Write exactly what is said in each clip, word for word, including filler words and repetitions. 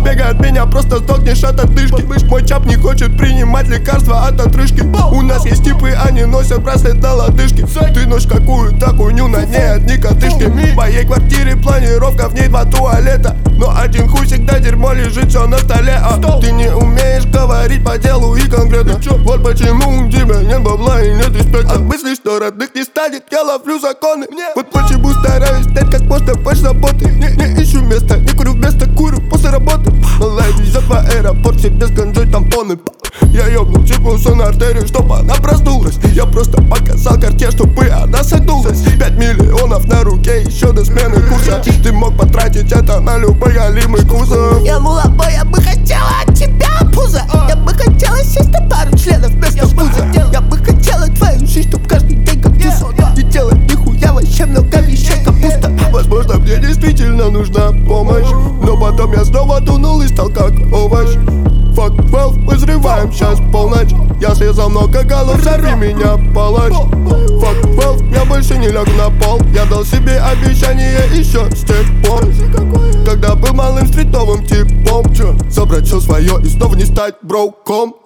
Бегай от меня, просто сдохнешь от одышки. Мой чап не хочет принимать лекарства от отрыжки. У нас есть типы, они носят браслет на лодыжке. Ты носишь какую-то хуйню, на ней одни котышки. В моей квартире планировка, в ней два туалета. Но один хуй всегда дерьмо лежит все на столе. А ты не умеешь говорить по делу и конкретно. Вот почему у тебя нет бабла и нет респекта. От мысли, что родных не станет, я ловлю законы. Вот почему стараюсь стать как можно больше заботы. Не, не ищу места, не курю вместо курю после работы. Малая везет в аэропорт, все без ганджой тампоны. Я ёбнул чихнулся на артерию, чтобы она проснулась. Я просто показал карте, чтобы она согнулась. Пять миллионов на руке еще до смены курса. Ты мог потратить это на любой алимый кузов. Я мулабой, я бы хотела от тебя пузо. Я бы хотела сесть на пару членов вместо пуза. Я бы хотела твою жизнь, чтоб каждый день как тусо. Не делать нихуя, вообще много вещей капуста. Возможно, мне действительно нужна помощь, но потом я снова тунул и стал как овощ. Fuck twelve, мы взрываем сейчас полночь. Я срезал много голов, взорви меня, палач. Fuck twelve, я больше не лягу на пол. Я дал себе обещание еще с тех пор, когда был малым стритовым типом. Собрать все свое и снова не стать броком.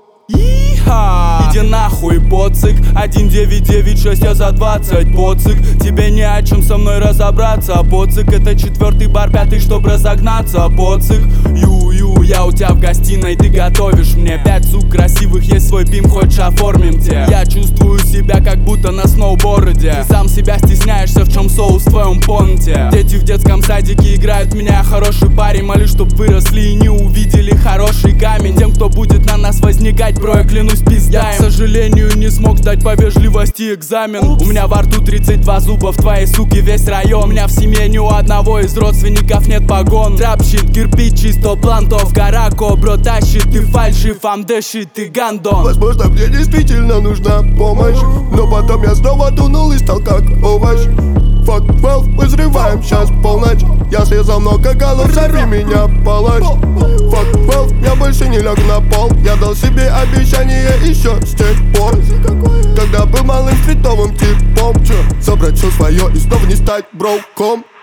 Иха! Иди нахуй, поцик. Один девять девять шесть, я за двадцать, поцик. Тебе не о чем со мной разобраться, поцик. Это четвертый бар, пятый, чтоб разогнаться, поцик. Ю-ю, я у тебя в гостиной, ты готовишь мне пять сук красивых, есть свой пим, хочешь оформим те. Я чувствую себя как будто на сноуборде. Ты сам себя стесняешься, в чем соус в твоем понте. Дети в детском садике играют меня, хороший парень. Молюсь, чтоб выросли и не увидели хороший камень. Тем, кто будет на нас возникать, бро, я клянусь пиздаем. Я, к сожалению, не смог сдать по вежливости экзамен. У меня во рту тридцать два зуба, в твоей суке весь район. У меня в семье ни у одного из родственников нет погон. Трапщит, кирпич, чисто плантов, гора кобро тащит. Ты фальшив, амдэшит, ты гандон. Возможно, мне действительно нужна помощь, но потом я снова тунул и стал как овощ. Fuck twelve, мы взрываем сейчас полночь. Я срезал много голов, взорви меня, палач. Fuck twelve, я больше не лягу на пол. Я дал себе обещание еще с тех пор, когда был малым стритовым типом. Собрать все свое и снова не стать броком.